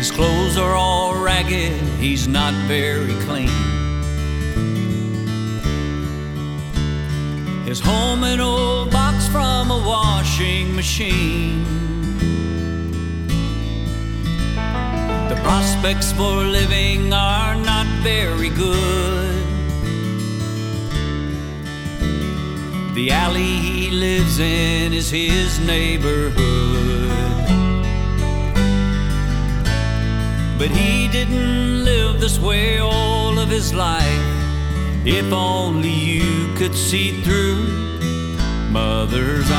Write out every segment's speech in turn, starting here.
His clothes are all ragged, he's not very clean. His home an old box from a washing machine. The prospects for living are not very good. The alley he lives in is his neighborhood. But he didn't live this way all of his life. If only you could see through Mother's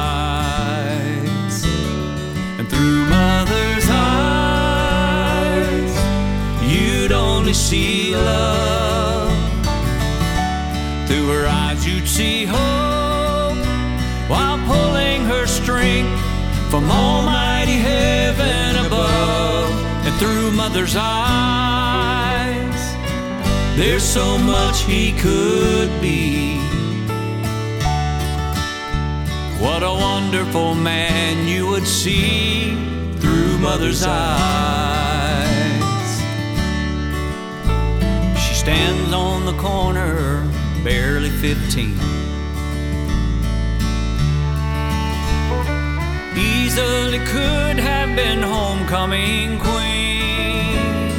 eyes. And through Mother's eyes, you'd only see love. Through her eyes you'd see hope, while pulling her strength from almighty heaven above. And through Mother's eyes, there's so much he could be. What a wonderful man you would see through Mother's eyes. She stands on the corner, barely 15. Easily could have been homecoming queen.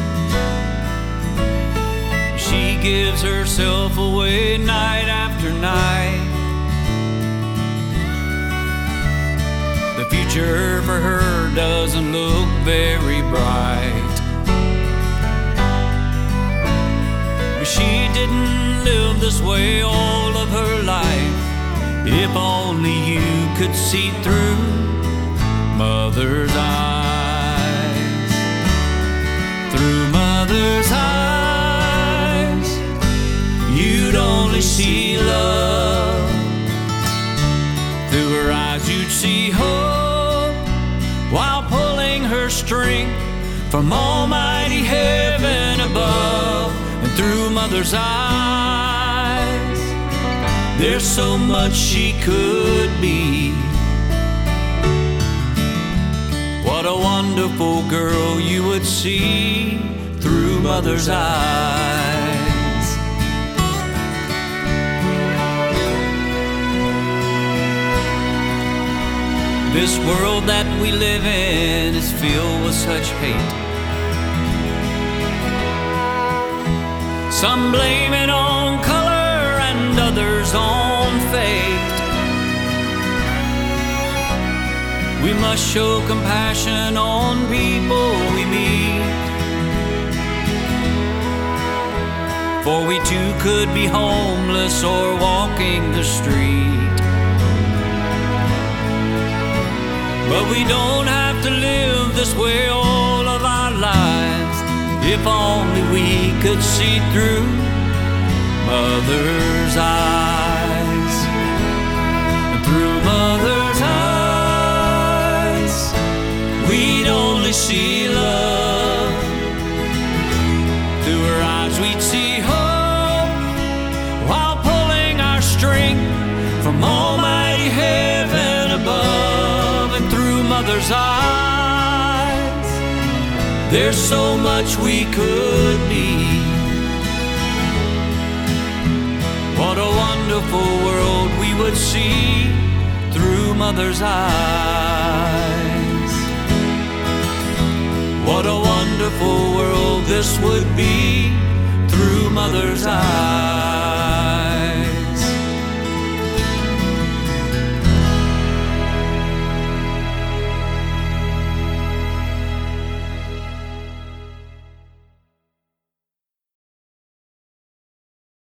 She gives herself away night after night. The future for her doesn't look very bright. But she didn't live this way all of her life. If only you could see through Mother's eyes. Through Mother's eyes, you'd only see love. Through her eyes you'd see hope, while pulling her strength from almighty heaven above. And through Mother's eyes, there's so much she could be. What a wonderful girl you would see through Mother's eyes. This world that we live in is filled with such hate. Some blame it on color and others on fate. We must show compassion on people we meet, for we too could be homeless or walking the street. But we don't have to live this way all of our lives. If only we could see through Mother's eyes. And through Mother's eyes, we'd only see love. Through her eyes we'd see hope, while pulling our strength from almighty heaven above. And through Mother's eyes, there's so much we could be. What a wonderful world we would see through Mother's eyes. What a wonderful world this would be through Mother's eyes.